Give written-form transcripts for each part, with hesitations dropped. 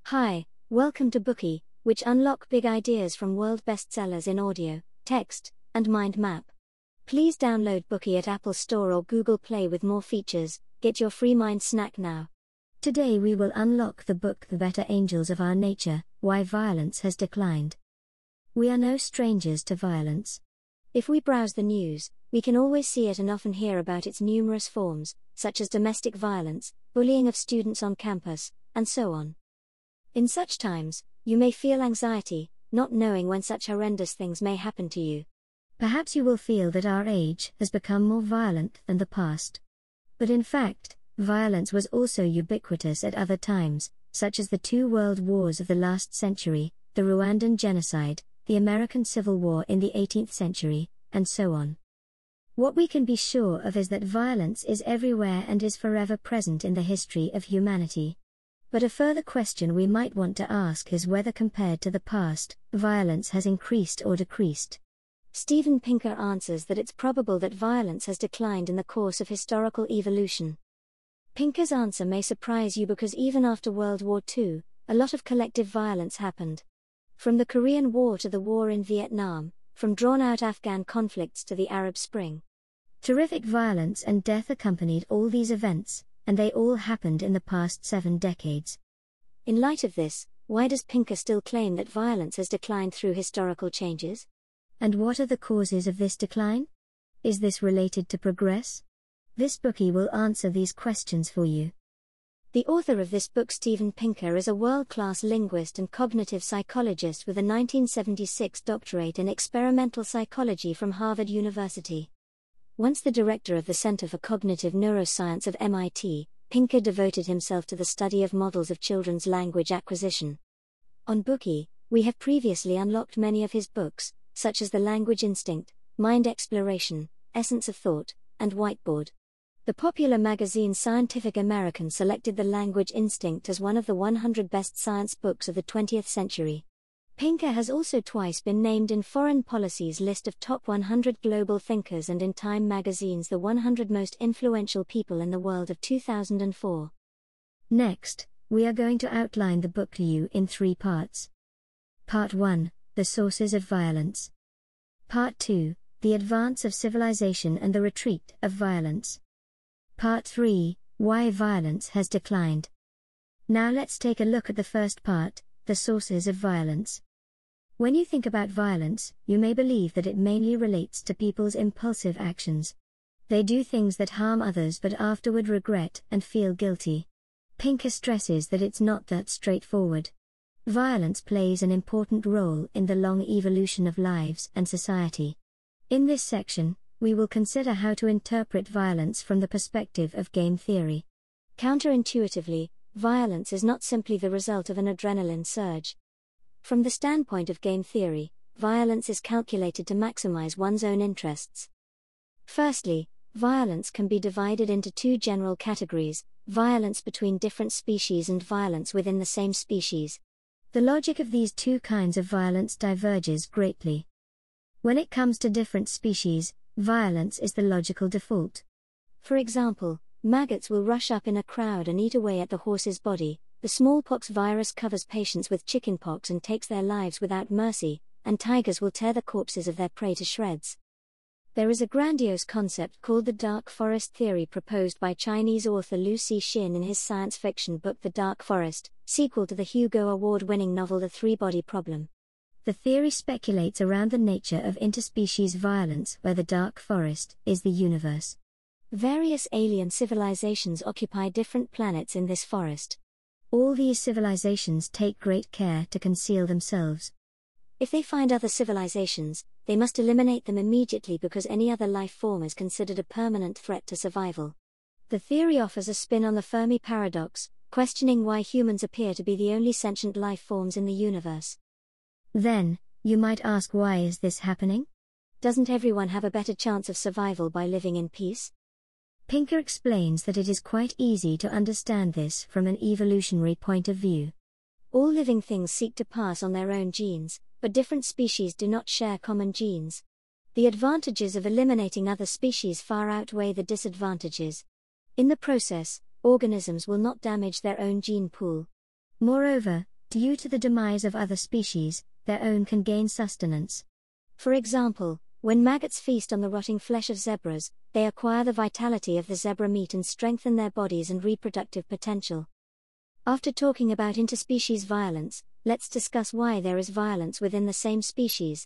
Hi, welcome to Bookey, which unlock big ideas from world bestsellers in audio, text, and mind map. Please download Bookey at Apple Store or Google Play with more features. Get your free mind snack now. Today we will unlock the book The Better Angels of Our Nature, Why Violence Has Declined. We are no strangers to violence. If we browse the news, we can always see it and often hear about its numerous forms, such as domestic violence, bullying of students on campus, and so on. In such times, you may feel anxiety, not knowing when such horrendous things may happen to you. Perhaps you will feel that our age has become more violent than the past. But in fact, violence was also ubiquitous at other times, such as the two world wars of the last century, the Rwandan genocide, the American Civil War in the 18th century, and so on. What we can be sure of is that violence is everywhere and is forever present in the history of humanity. But a further question we might want to ask is whether compared to the past, violence has increased or decreased. Steven Pinker answers that it's probable that violence has declined in the course of historical evolution. Pinker's answer may surprise you because even after World War II, a lot of collective violence happened. From the Korean War to the war in Vietnam, from drawn-out Afghan conflicts to the Arab Spring. Terrific violence and death accompanied all these events, and they all happened in the past 7 decades. In light of this, why does Pinker still claim that violence has declined through historical changes? And what are the causes of this decline? Is this related to progress? This Bookey will answer these questions for you. The author of this book, Steven Pinker, is a world-class linguist and cognitive psychologist with a 1976 doctorate in experimental psychology from Harvard University. Once the director of the Center for Cognitive Neuroscience of MIT, Pinker devoted himself to the study of models of children's language acquisition. On Bookey, we have previously unlocked many of his books, such as The Language Instinct, Mind Exploration, Essence of Thought, and Whiteboard. The popular magazine Scientific American selected The Language Instinct as one of the 100 best science books of the 20th century. Pinker has also twice been named in Foreign Policy's list of top 100 global thinkers and in Time magazine's The 100 Most Influential People in the World of 2004. Next, we are going to outline the book to you in 3 parts. Part 1, The Sources of Violence. Part 2, The Advance of Civilization and the Retreat of Violence. Part 3, Why Violence Has Declined. Now let's take a look at the first part, The Sources of Violence. When you think about violence, you may believe that it mainly relates to people's impulsive actions. They do things that harm others but afterward regret and feel guilty. Pinker stresses that it's not that straightforward. Violence plays an important role in the long evolution of lives and society. In this section, we will consider how to interpret violence from the perspective of game theory. Counterintuitively, violence is not simply the result of an adrenaline surge. From the standpoint of game theory, violence is calculated to maximize one's own interests. Firstly, violence can be divided into 2 general categories: violence between different species and violence within the same species. The logic of these 2 kinds of violence diverges greatly. When it comes to different species, violence is the logical default. For example, maggots will rush up in a crowd and eat away at the horse's body. The smallpox virus covers patients with chickenpox and takes their lives without mercy, and tigers will tear the corpses of their prey to shreds. There is a grandiose concept called the Dark Forest theory proposed by Chinese author Liu Cixin in his science fiction book The Dark Forest, sequel to the Hugo Award-winning novel The Three-Body Problem. The theory speculates around the nature of interspecies violence where the Dark Forest is the universe. Various alien civilizations occupy different planets in this forest. All these civilizations take great care to conceal themselves. If they find other civilizations, they must eliminate them immediately because any other life form is considered a permanent threat to survival. The theory offers a spin on the Fermi paradox, questioning why humans appear to be the only sentient life forms in the universe. Then, you might ask, why is this happening? Doesn't everyone have a better chance of survival by living in peace? Pinker explains that it is quite easy to understand this from an evolutionary point of view. All living things seek to pass on their own genes, but different species do not share common genes. The advantages of eliminating other species far outweigh the disadvantages. In the process, organisms will not damage their own gene pool. Moreover, Due to the demise of other species, their own can gain sustenance. For example, when maggots feast on the rotting flesh of zebras, they acquire the vitality of the zebra meat and strengthen their bodies and reproductive potential. After talking about interspecies violence, let's discuss why there is violence within the same species.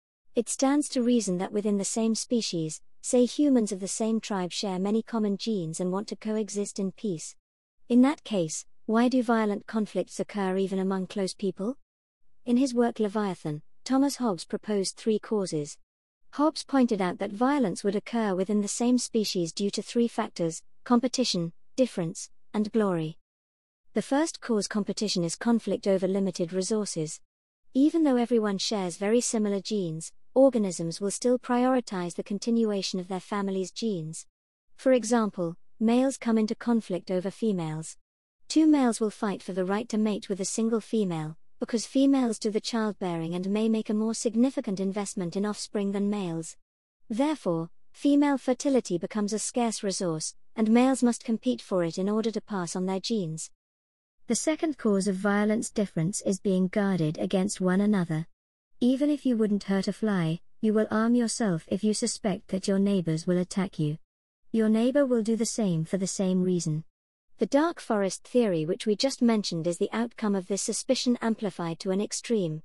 It stands to reason that within the same species, say humans of the same tribe share many common genes and want to coexist in peace. In that case, why do violent conflicts occur even among close people? In his work Leviathan, Thomas Hobbes proposed 3 causes. Hobbes pointed out that violence would occur within the same species due to 3 factors: competition, difference, and glory. The first cause, competition, is conflict over limited resources. Even though everyone shares very similar genes, organisms will still prioritize the continuation of their family's genes. For example, males come into conflict over females. 2 males will fight for the right to mate with a single female, because females do the childbearing and may make a more significant investment in offspring than males. Therefore, female fertility becomes a scarce resource, and males must compete for it in order to pass on their genes. The second cause of violence, difference, is being guarded against one another. Even if you wouldn't hurt a fly, you will arm yourself if you suspect that your neighbors will attack you. Your neighbor will do the same for the same reason. The dark forest theory, which we just mentioned, is the outcome of this suspicion amplified to an extreme.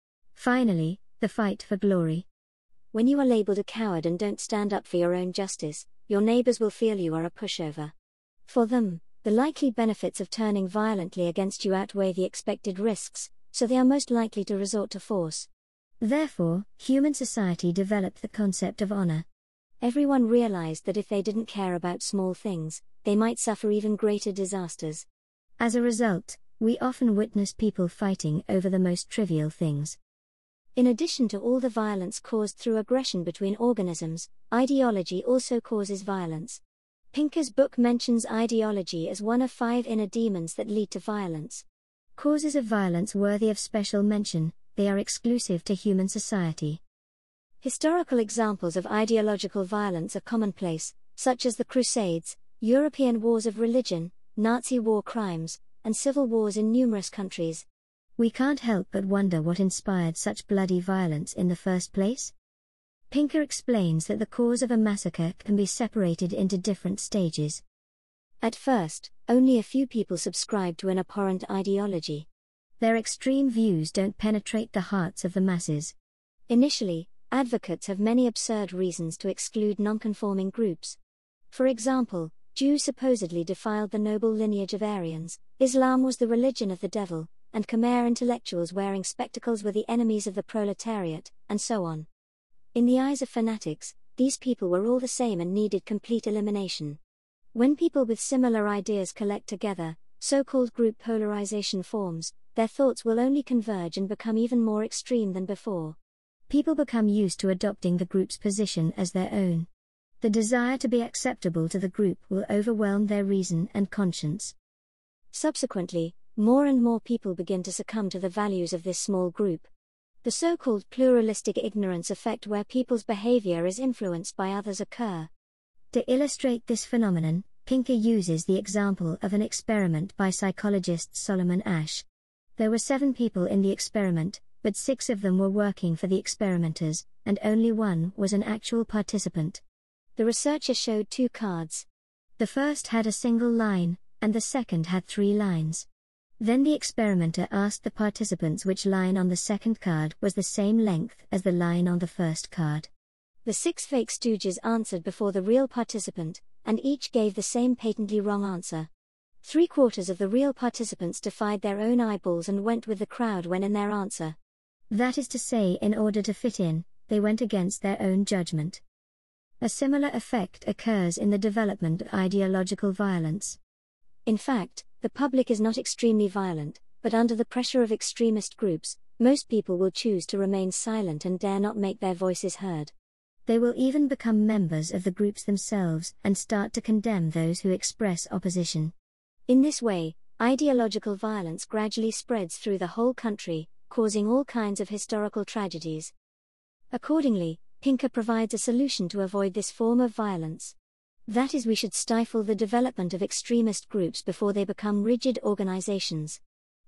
Finally, the fight for glory. When you are labeled a coward and don't stand up for your own justice, your neighbors will feel you are a pushover. For them, the likely benefits of turning violently against you outweigh the expected risks, so they are most likely to resort to force. Therefore, human society developed the concept of honor. Everyone realized that if they didn't care about small things, they might suffer even greater disasters. As a result, we often witness people fighting over the most trivial things. In addition to all the violence caused through aggression between organisms, ideology also causes violence. Pinker's book mentions ideology as one of 5 inner demons that lead to violence. Causes of violence worthy of special mention, they are exclusive to human society. Historical examples of ideological violence are commonplace, such as the Crusades, European wars of religion, Nazi war crimes, and civil wars in numerous countries. We can't help but wonder what inspired such bloody violence in the first place. Pinker explains that the cause of a massacre can be separated into different stages. At first, only a few people subscribe to an abhorrent ideology. Their extreme views don't penetrate the hearts of the masses. Initially, advocates have many absurd reasons to exclude nonconforming groups. For example, Jews supposedly defiled the noble lineage of Aryans, Islam was the religion of the devil, and Khmer intellectuals wearing spectacles were the enemies of the proletariat, and so on. In the eyes of fanatics, these people were all the same and needed complete elimination. When people with similar ideas collect together, so-called group polarization forms, their thoughts will only converge and become even more extreme than before. People become used to adopting the group's position as their own. The desire to be acceptable to the group will overwhelm their reason and conscience. Subsequently, more and more people begin to succumb to the values of this small group. The so-called pluralistic ignorance effect, where people's behavior is influenced by others, occur. To illustrate this phenomenon, Pinker uses the example of an experiment by psychologist Solomon Asch. There were 7 people in the experiment, but 6 of them were working for the experimenters, and only 1 was an actual participant. The researcher showed 2 cards. The first had a single line, and the second had 3 lines. Then the experimenter asked the participants which line on the second card was the same length as the line on the first card. The 6 fake stooges answered before the real participant, and each gave the same patently wrong answer. 3/4 of the real participants defied their own eyeballs and went with the crowd when in their answer. That is to say, in order to fit in, they went against their own judgment. A similar effect occurs in the development of ideological violence. In fact, the public is not extremely violent, but under the pressure of extremist groups, most people will choose to remain silent and dare not make their voices heard. They will even become members of the groups themselves and start to condemn those who express opposition. In this way, ideological violence gradually spreads through the whole country, causing all kinds of historical tragedies. Accordingly, Pinker provides a solution to avoid this form of violence. That is, we should stifle the development of extremist groups before they become rigid organizations.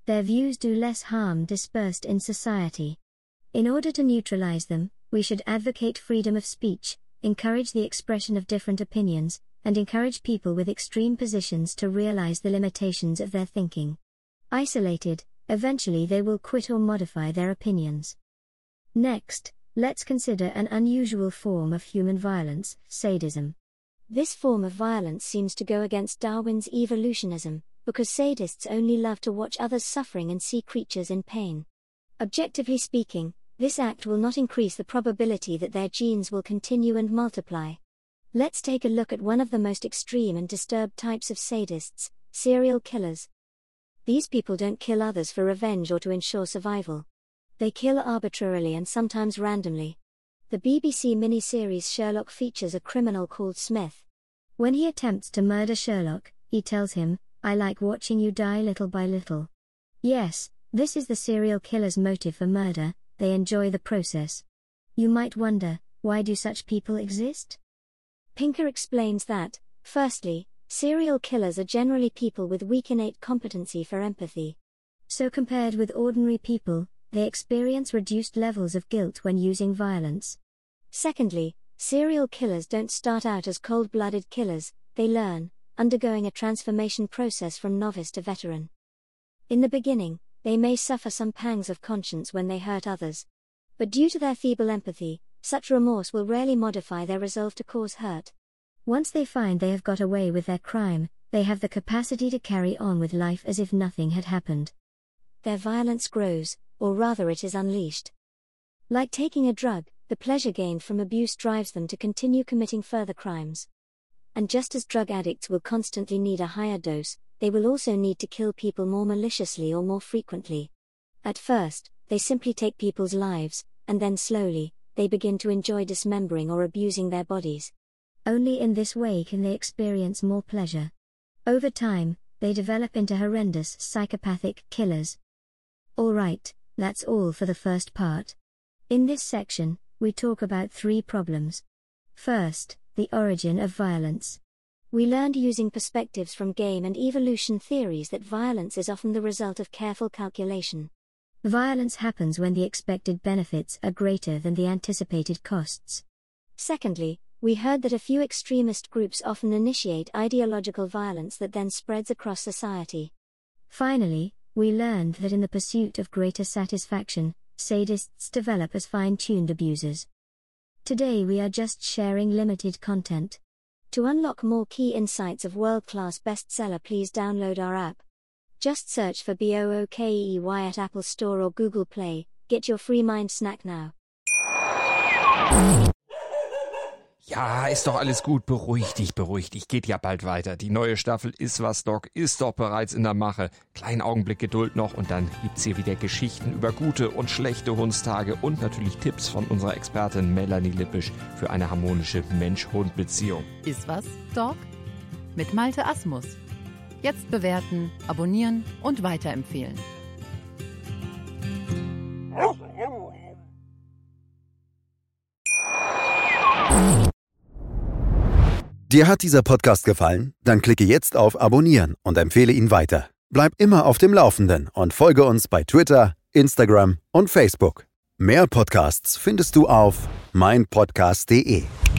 Their views do less harm dispersed in society. In order to neutralize them, we should advocate freedom of speech, encourage the expression of different opinions, and encourage people with extreme positions to realize the limitations of their thinking. Isolated, eventually they will quit or modify their opinions. Next, let's consider an unusual form of human violence, sadism. This form of violence seems to go against Darwin's evolutionism, because sadists only love to watch others suffering and see creatures in pain. Objectively speaking, this act will not increase the probability that their genes will continue and multiply. Let's take a look at one of the most extreme and disturbed types of sadists, serial killers. These people don't kill others for revenge or to ensure survival. They kill arbitrarily and sometimes randomly. The BBC miniseries Sherlock features a criminal called Smith. When he attempts to murder Sherlock, he tells him, "I like watching you die little by little." Yes, this is the serial killer's motive for murder. They enjoy the process. You might wonder, why do such people exist? Pinker explains that, firstly, serial killers are generally people with weak innate competency for empathy. So compared with ordinary people, they experience reduced levels of guilt when using violence. Secondly, serial killers don't start out as cold-blooded killers, they learn, undergoing a transformation process from novice to veteran. In the beginning, they may suffer some pangs of conscience when they hurt others. But due to their feeble empathy, such remorse will rarely modify their resolve to cause hurt. Once they find they have got away with their crime, they have the capacity to carry on with life as if nothing had happened. Their violence grows, or rather it is unleashed. Like taking a drug, the pleasure gained from abuse drives them to continue committing further crimes. And just as drug addicts will constantly need a higher dose, they will also need to kill people more maliciously or more frequently. At first, they simply take people's lives, and then slowly, they begin to enjoy dismembering or abusing their bodies. Only in this way can they experience more pleasure. Over time, they develop into horrendous psychopathic killers. Alright, that's all for the first part. In this section, we talk about 3 problems. First, the origin of violence. We learned using perspectives from game and evolution theories that violence is often the result of careful calculation. Violence happens when the expected benefits are greater than the anticipated costs. Secondly, we heard that a few extremist groups often initiate ideological violence that then spreads across society. Finally, we learned that in the pursuit of greater satisfaction, sadists develop as fine-tuned abusers. Today we are just sharing limited content. To unlock more key insights of world-class bestseller, please download our app. Just search for BOOKEY at Apple Store or Google Play. Get your free mind snack now. Ja, ist doch alles gut, beruhig dich. Geht ja bald weiter. Die neue Staffel Ist was, Doc ist doch bereits in der Mache. Kleinen Augenblick Geduld noch und dann gibt's hier wieder Geschichten über gute und schlechte Hundstage und natürlich Tipps von unserer Expertin Melanie Lippisch für eine harmonische Mensch-Hund-Beziehung. Ist was, Doc? Mit Malte Asmus. Jetzt bewerten, abonnieren und weiterempfehlen. Dir hat dieser Podcast gefallen? Dann klicke jetzt auf Abonnieren und empfehle ihn weiter. Bleib immer auf dem Laufenden und folge uns bei Twitter, Instagram und Facebook. Mehr Podcasts findest du auf meinpodcast.de.